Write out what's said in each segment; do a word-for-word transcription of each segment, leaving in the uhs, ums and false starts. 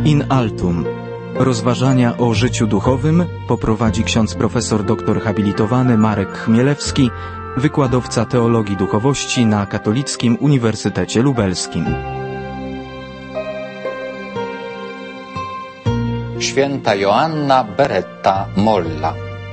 In altum. Rozważania o życiu duchowym poprowadzi ksiądz profesor doktor habilitowany Marek Chmielewski, wykładowca teologii duchowości na Katolickim Uniwersytecie Lubelskim. Święta Joanna Beretta Molla.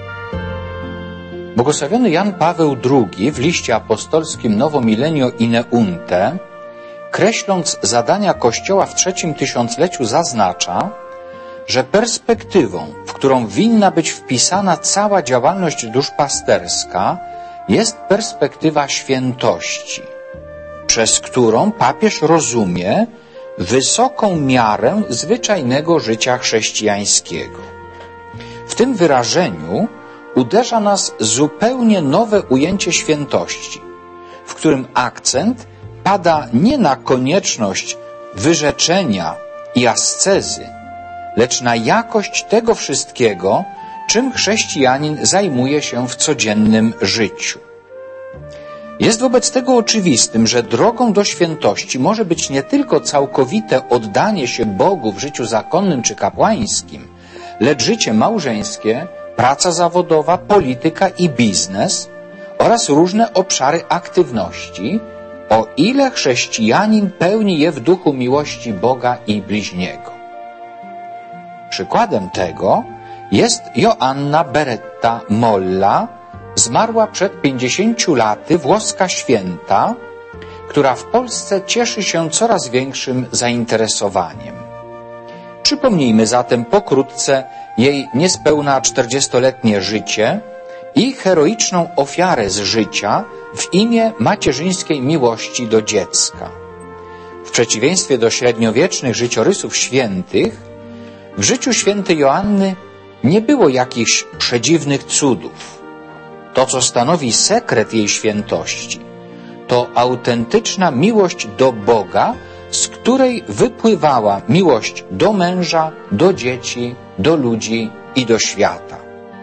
Błogosławiony Jan Paweł drugi w liście apostolskim Novo Millennio Ineunte, kreśląc zadania Kościoła w trzecim tysiącleciu, zaznacza, że perspektywą, w którą winna być wpisana cała działalność duszpasterska, jest perspektywa świętości, przez którą papież rozumie wysoką miarę zwyczajnego życia chrześcijańskiego. W tym wyrażeniu uderza nas zupełnie nowe ujęcie świętości, w którym akcent pada nie na konieczność wyrzeczenia i ascezy, lecz na jakość tego wszystkiego, czym chrześcijanin zajmuje się w codziennym życiu. Jest wobec tego oczywistym, że drogą do świętości może być nie tylko całkowite oddanie się Bogu w życiu zakonnym czy kapłańskim, lecz życie małżeńskie, praca zawodowa, polityka i biznes oraz różne obszary aktywności, o ile chrześcijanin pełni je w duchu miłości Boga i bliźniego. Przykładem tego jest Joanna Beretta Molla, zmarła przed pięćdziesięciu laty włoska święta, która w Polsce cieszy się coraz większym zainteresowaniem. Przypomnijmy zatem pokrótce jej niespełna czterdziestoletnie życie i heroiczną ofiarę z życia w imię macierzyńskiej miłości do dziecka. W przeciwieństwie do średniowiecznych życiorysów świętych, w życiu świętej Joanny nie było jakichś przedziwnych cudów. To, co stanowi sekret jej świętości, to autentyczna miłość do Boga, z której wypływała miłość do męża, do dzieci, do ludzi i do świata.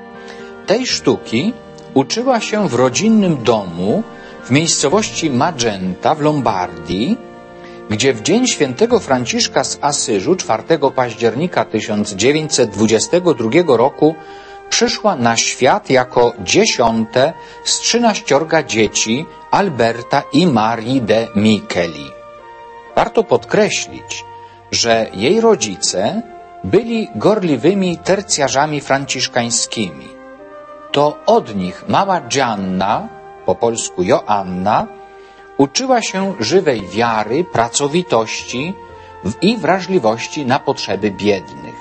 Tej sztuki uczyła się w rodzinnym domu w miejscowości Magenta w Lombardii, gdzie w dzień świętego Franciszka z Asyżu, czwartego października tysiąc dziewięćset dwudziestego drugiego roku, przyszła na świat jako dziesiąte z trzynaściorga dzieci Alberta i Marii de Micheli. Warto podkreślić, że jej rodzice byli gorliwymi tercjarzami franciszkańskimi. To od nich mała Gianna, po polsku Joanna, uczyła się żywej wiary, pracowitości i wrażliwości na potrzeby biednych.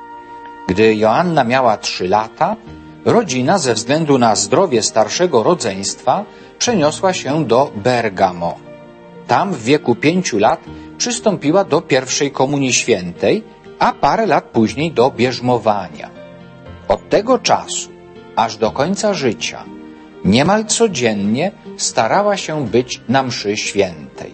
Gdy Joanna miała trzy lata, rodzina ze względu na zdrowie starszego rodzeństwa przeniosła się do Bergamo. Tam w wieku pięciu lat przystąpiła do pierwszej komunii świętej, a parę lat później do bierzmowania. Od tego czasu aż do końca życia niemal codziennie starała się być na mszy świętej.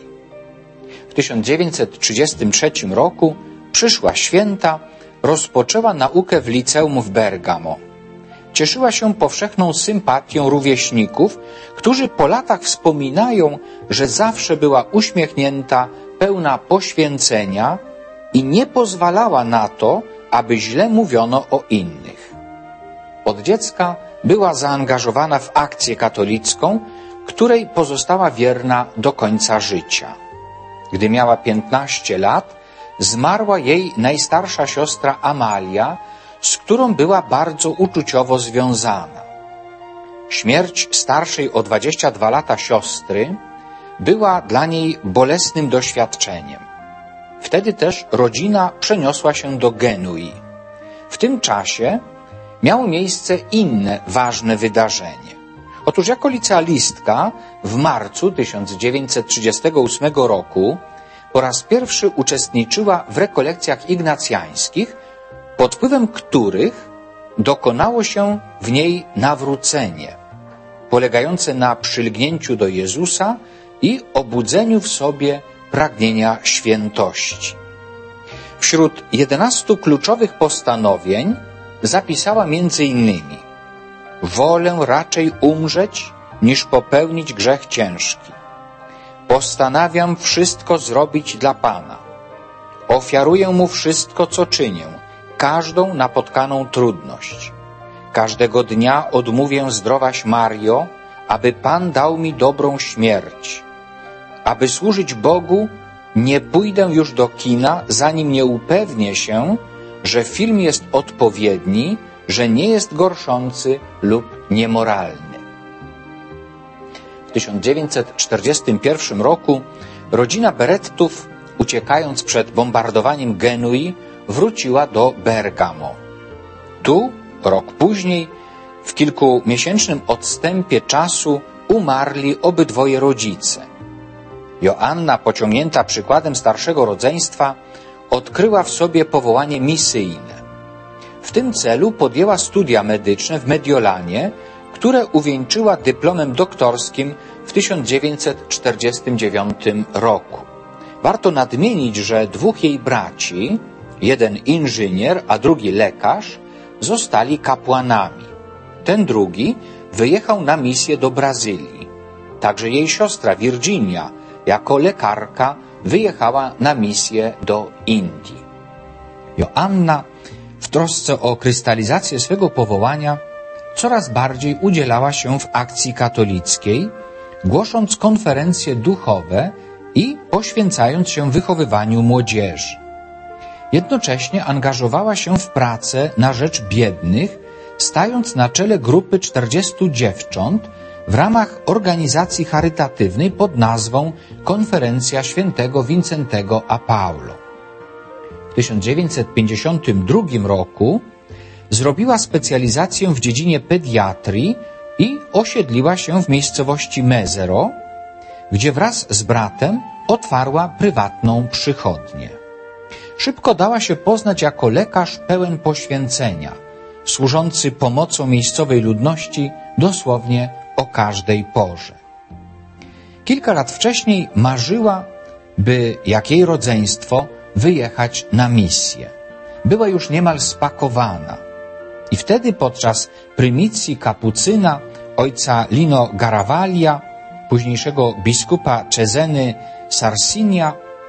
W tysiąc dziewięćset trzydziestym trzecim roku przyszła święta, rozpoczęła naukę w liceum w Bergamo. Cieszyła się powszechną sympatią rówieśników, którzy po latach wspominają, że zawsze była uśmiechnięta, pełna poświęcenia i nie pozwalała na to, aby źle mówiono o innych. Od dziecka była zaangażowana w akcję katolicką, której pozostała wierna do końca życia. Gdy miała piętnaście lat, zmarła jej najstarsza siostra Amalia, z którą była bardzo uczuciowo związana. Śmierć starszej o dwadzieścia dwa lata siostry była dla niej bolesnym doświadczeniem. Wtedy też rodzina przeniosła się do Genui. W tym czasie miało miejsce inne ważne wydarzenie. Otóż jako licealistka w marcu tysiąc dziewięćset trzydziestego ósmego roku po raz pierwszy uczestniczyła w rekolekcjach ignacjańskich, pod wpływem których dokonało się w niej nawrócenie, polegające na przylgnięciu do Jezusa i obudzeniu w sobie pragnienia świętości. Wśród jedenastu kluczowych postanowień zapisała między innymi: wolę raczej umrzeć, niż popełnić grzech ciężki. Postanawiam wszystko zrobić dla Pana. Ofiaruję Mu wszystko, co czynię, każdą napotkaną trudność. Każdego dnia odmówię zdrowaś Mario, aby Pan dał mi dobrą śmierć. Aby służyć Bogu, nie pójdę już do kina, zanim nie upewnię się, że film jest odpowiedni, że nie jest gorszący lub niemoralny. W tysiąc dziewięćset czterdziestym pierwszym roku rodzina Berettów, uciekając przed bombardowaniem Genui, wróciła do Bergamo. Tu, rok później, w kilkumiesięcznym odstępie czasu umarli obydwoje rodzice. Joanna, pociągnięta przykładem starszego rodzeństwa, odkryła w sobie powołanie misyjne. W tym celu podjęła studia medyczne w Mediolanie, które uwieńczyła dyplomem doktorskim w tysiąc dziewięćset czterdziestym dziewiątym roku. Warto nadmienić, że dwóch jej braci, jeden inżynier, a drugi lekarz, zostali kapłanami. Ten drugi wyjechał na misję do Brazylii. Także jej siostra Virginia, jako lekarka, wyjechała na misję do Indii. Joanna, w trosce o krystalizację swego powołania, coraz bardziej udzielała się w akcji katolickiej, głosząc konferencje duchowe i poświęcając się wychowywaniu młodzieży. Jednocześnie angażowała się w pracę na rzecz biednych, stając na czele grupy czterdziestu dziewcząt w ramach organizacji charytatywnej pod nazwą Konferencja Świętego Wincentego a Paulo. W tysiąc dziewięćset pięćdziesiątym drugim roku zrobiła specjalizację w dziedzinie pediatrii i osiedliła się w miejscowości Mezero, gdzie wraz z bratem otwarła prywatną przychodnię. Szybko dała się poznać jako lekarz pełen poświęcenia, służący pomocą miejscowej ludności dosłownie o każdej porze. Kilka lat wcześniej marzyła, by, jak jej rodzeństwo, wyjechać na misję. Była już niemal spakowana. I wtedy podczas prymicji kapucyna ojca Lino Garavaglia, późniejszego biskupa Ceseny Sarsinia,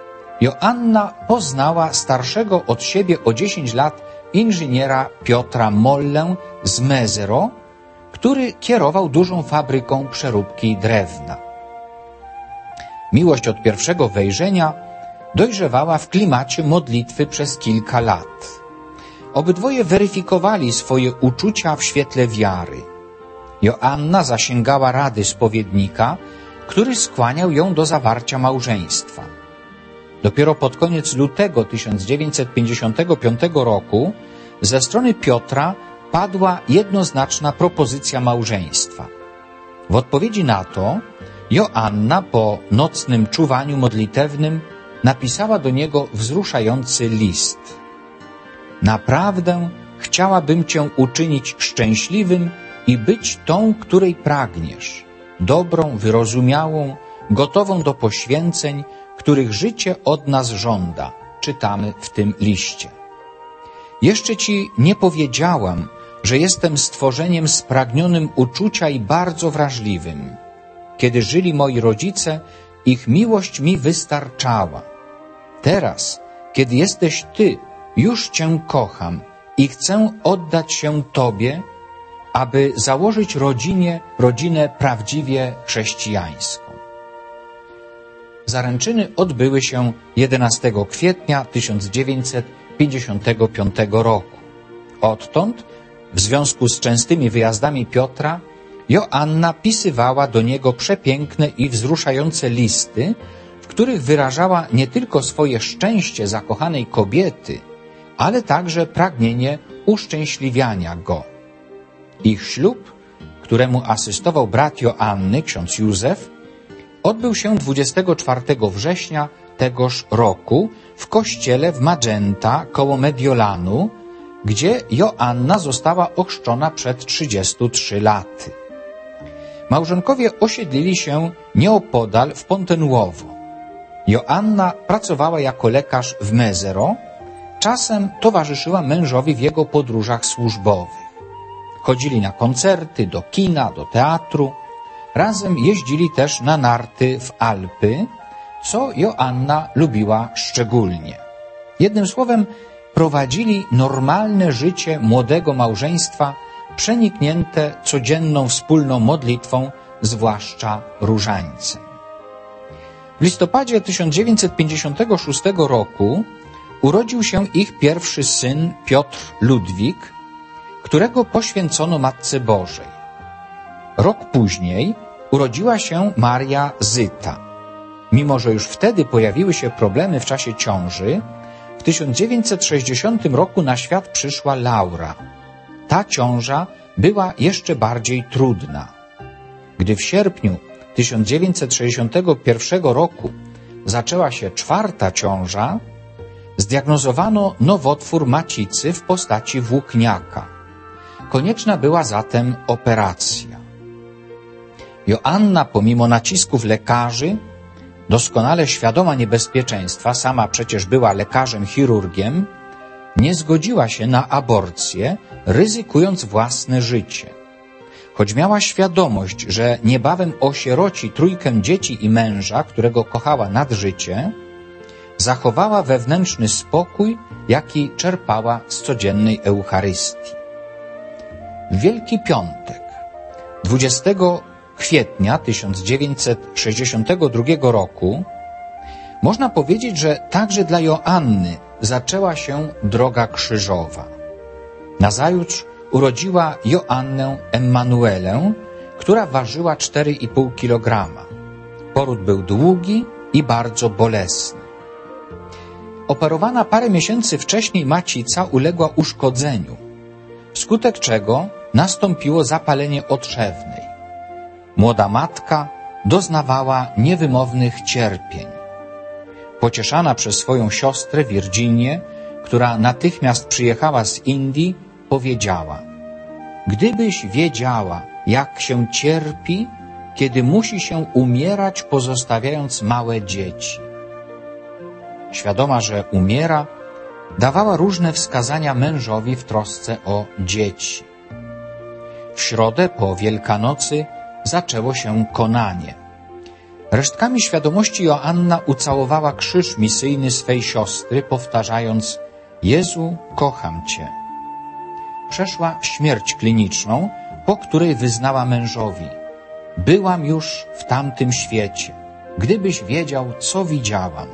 Joanna poznała starszego od siebie o dziesięć lat inżyniera Piotra Mollę z Mezero, który kierował dużą fabryką przeróbki drewna. Miłość od pierwszego wejrzenia dojrzewała w klimacie modlitwy przez kilka lat. Obydwoje weryfikowali swoje uczucia w świetle wiary. Joanna zasięgała rady spowiednika, który skłaniał ją do zawarcia małżeństwa. Dopiero pod koniec lutego tysiąc dziewięćset pięćdziesiątego piątego roku ze strony Piotra padła jednoznaczna propozycja małżeństwa. W odpowiedzi na to Joanna po nocnym czuwaniu modlitewnym napisała do niego wzruszający list. Naprawdę chciałabym Cię uczynić szczęśliwym i być tą, której pragniesz, dobrą, wyrozumiałą, gotową do poświęceń, których życie od nas żąda, czytamy w tym liście. Jeszcze Ci nie powiedziałam, że jestem stworzeniem spragnionym uczucia i bardzo wrażliwym. Kiedy żyli moi rodzice, ich miłość mi wystarczała. Teraz, kiedy jesteś Ty, już Cię kocham i chcę oddać się Tobie, aby założyć rodzinie, rodzinę prawdziwie chrześcijańską. Zaręczyny odbyły się jedenastego kwietnia tysiąc dziewięćset pięćdziesiątego piątego roku. Odtąd, w związku z częstymi wyjazdami Piotra, Joanna pisywała do niego przepiękne i wzruszające listy, w których wyrażała nie tylko swoje szczęście zakochanej kobiety, ale także pragnienie uszczęśliwiania go. Ich ślub, któremu asystował brat Joanny, ksiądz Józef, odbył się dwudziestego czwartego września tegoż roku w kościele w Magenta koło Mediolanu, gdzie Joanna została ochrzczona przed trzydziestu trzema laty. Małżonkowie osiedlili się nieopodal w Ponte Nuovo. Joanna pracowała jako lekarz w Mezero, czasem towarzyszyła mężowi w jego podróżach służbowych. Chodzili na koncerty, do kina, do teatru. Razem jeździli też na narty w Alpy, co Joanna lubiła szczególnie. Jednym słowem, prowadzili normalne życie młodego małżeństwa, przeniknięte codzienną wspólną modlitwą, zwłaszcza różańcem. W listopadzie tysiąc dziewięćset pięćdziesiątego szóstego roku urodził się ich pierwszy syn Piotr Ludwik, którego poświęcono Matce Bożej. Rok później urodziła się Maria Zyta. Mimo że już wtedy pojawiły się problemy w czasie ciąży, w tysiąc dziewięćset sześćdziesiątym roku na świat przyszła Laura. Ta ciąża była jeszcze bardziej trudna. Gdy w sierpniu tysiąc dziewięćset sześćdziesiątego pierwszego roku zaczęła się czwarta ciąża, zdiagnozowano nowotwór macicy w postaci włókniaka. Konieczna była zatem operacja. Joanna, pomimo nacisków lekarzy, doskonale świadoma niebezpieczeństwa, sama przecież była lekarzem chirurgiem, nie zgodziła się na aborcję, ryzykując własne życie. Choć miała świadomość, że niebawem osieroci trójkę dzieci i męża, którego kochała nad życie, zachowała wewnętrzny spokój, jaki czerpała z codziennej Eucharystii. W Wielki Piątek, dwudziestego kwietnia tysiąc dziewięćset sześćdziesiątego drugiego roku, można powiedzieć, że także dla Joanny zaczęła się droga krzyżowa. Nazajutrz urodziła Joannę Emmanuelę, która ważyła cztery i pół kilograma. Poród był długi i bardzo bolesny. Operowana parę miesięcy wcześniej macica uległa uszkodzeniu, wskutek czego nastąpiło zapalenie otrzewnej. Młoda matka doznawała niewymownych cierpień. Pocieszana przez swoją siostrę Virginię, która natychmiast przyjechała z Indii, powiedziała: gdybyś wiedziała, jak się cierpi, kiedy musi się umierać, pozostawiając małe dzieci. Świadoma, że umiera, dawała różne wskazania mężowi w trosce o dzieci. W środę po Wielkanocy zaczęło się konanie. Resztkami świadomości Joanna ucałowała krzyż misyjny swej siostry, powtarzając: Jezu, kocham Cię. Przeszła śmierć kliniczną, po której wyznała mężowi: byłam już w tamtym świecie, gdybyś wiedział, co widziałam.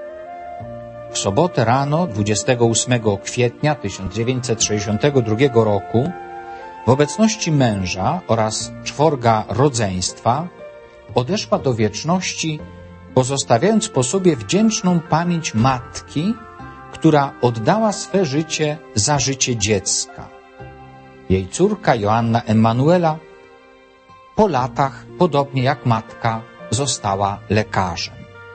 W sobotę rano, dwudziestego ósmego kwietnia tysiąc dziewięćset sześćdziesiątego drugiego roku, w obecności męża oraz czworga rodzeństwa, odeszła do wieczności, pozostawiając po sobie wdzięczną pamięć matki, która oddała swe życie za życie dziecka. Jej córka Joanna Emmanuela po latach, podobnie jak matka, została lekarzem.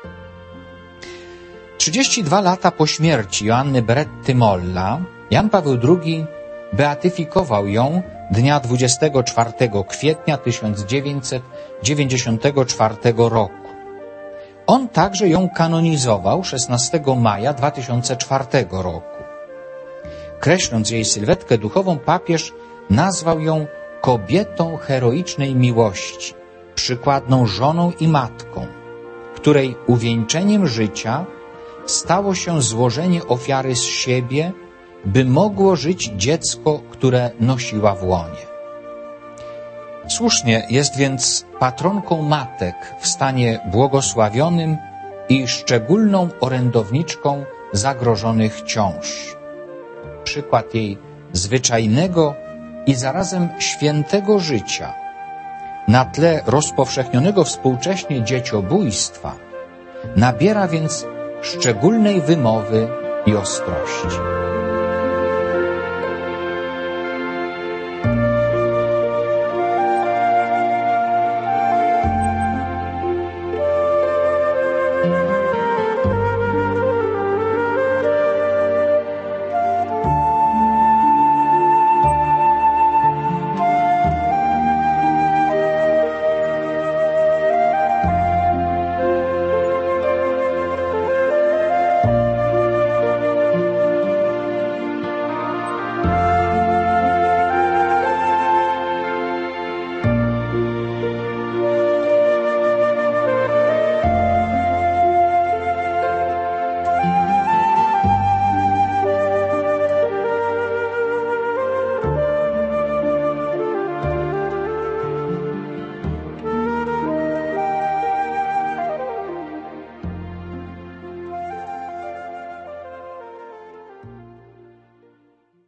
trzydzieści dwa lata po śmierci Joanny Beretty Molla Jan Paweł drugi beatyfikował ją dnia dwudziestego czwartego kwietnia tysiąc dziewięćset dziewięćdziesiątego czwartego roku. On także ją kanonizował szesnastego maja dwa tysiące czwartego roku. Kreśląc jej sylwetkę duchową, papież nazwał ją kobietą heroicznej miłości, przykładną żoną i matką, której uwieńczeniem życia stało się złożenie ofiary z siebie, by mogło żyć dziecko, które nosiła w łonie. Słusznie jest więc patronką matek w stanie błogosławionym i szczególną orędowniczką zagrożonych ciąż. Przykład jej zwyczajnego i zarazem świętego życia na tle rozpowszechnionego współcześnie dzieciobójstwa nabiera więc szczególnej wymowy i ostrości.